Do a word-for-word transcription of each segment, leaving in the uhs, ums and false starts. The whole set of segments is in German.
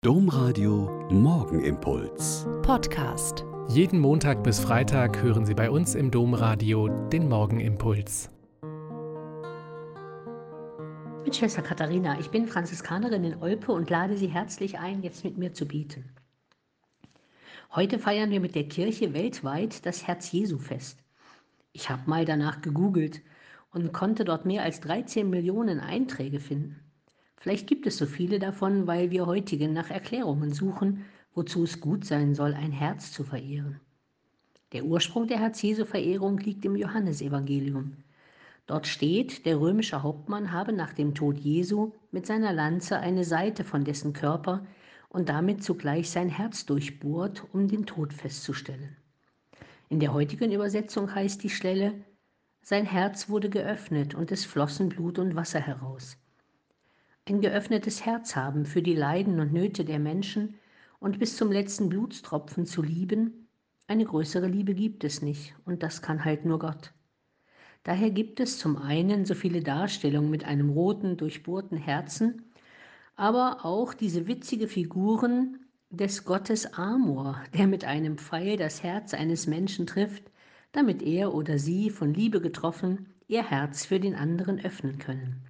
Domradio Morgenimpuls. Podcast. Jeden Montag bis Freitag hören Sie bei uns im Domradio den Morgenimpuls. Mit Schwester Katharina, ich bin Franziskanerin in Olpe und lade Sie herzlich ein, jetzt mit mir zu beten. Heute feiern wir mit der Kirche weltweit das Herz-Jesu-Fest. Ich habe mal danach gegoogelt und konnte dort mehr als dreizehn Millionen Einträge finden. Vielleicht gibt es so viele davon, weil wir heutige nach Erklärungen suchen, wozu es gut sein soll, ein Herz zu verehren. Der Ursprung der Herz-Jesu-Verehrung liegt im Johannesevangelium. Dort steht, der römische Hauptmann habe nach dem Tod Jesu mit seiner Lanze eine Seite von dessen Körper und damit zugleich sein Herz durchbohrt, um den Tod festzustellen. In der heutigen Übersetzung heißt die Stelle, sein Herz wurde geöffnet und es flossen Blut und Wasser heraus. Ein geöffnetes Herz haben für die Leiden und Nöte der Menschen und bis zum letzten Blutstropfen zu lieben, eine größere Liebe gibt es nicht und das kann halt nur Gott. Daher gibt es zum einen so viele Darstellungen mit einem roten, durchbohrten Herzen, aber auch diese witzige Figuren des Gottes Amor, der mit einem Pfeil das Herz eines Menschen trifft, damit er oder sie von Liebe getroffen ihr Herz für den anderen öffnen können.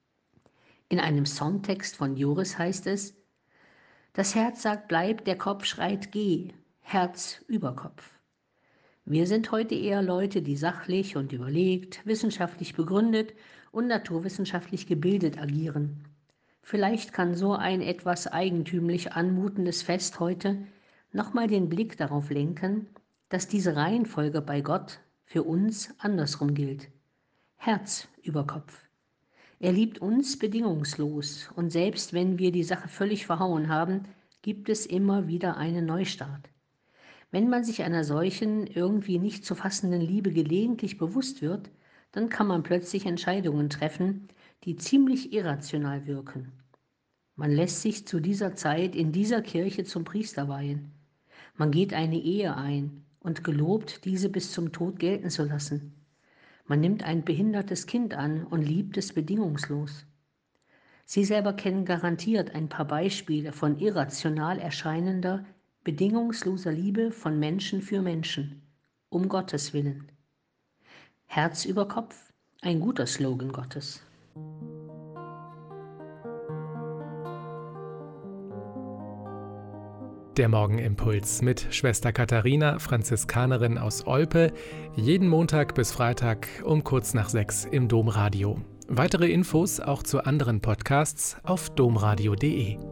In einem Songtext von Joris heißt es, das Herz sagt bleib, der Kopf schreit geh, Herz über Kopf. Wir sind heute eher Leute, die sachlich und überlegt, wissenschaftlich begründet und naturwissenschaftlich gebildet agieren. Vielleicht kann so ein etwas eigentümlich anmutendes Fest heute nochmal den Blick darauf lenken, dass diese Reihenfolge bei Gott für uns andersrum gilt. Herz über Kopf. Er liebt uns bedingungslos und selbst wenn wir die Sache völlig verhauen haben, gibt es immer wieder einen Neustart. Wenn man sich einer solchen, irgendwie nicht zu fassenden Liebe gelegentlich bewusst wird, dann kann man plötzlich Entscheidungen treffen, die ziemlich irrational wirken. Man lässt sich zu dieser Zeit in dieser Kirche zum Priester weihen. Man geht eine Ehe ein und gelobt, diese bis zum Tod gelten zu lassen. Man nimmt ein behindertes Kind an und liebt es bedingungslos. Sie selber kennen garantiert ein paar Beispiele von irrational erscheinender, bedingungsloser Liebe von Menschen für Menschen, um Gottes Willen. Herz über Kopf, ein guter Slogan Gottes. Der Morgenimpuls mit Schwester Katharina, Franziskanerin aus Olpe, jeden Montag bis Freitag um kurz nach sechs im Domradio. Weitere Infos auch zu anderen Podcasts auf domradio punkt de.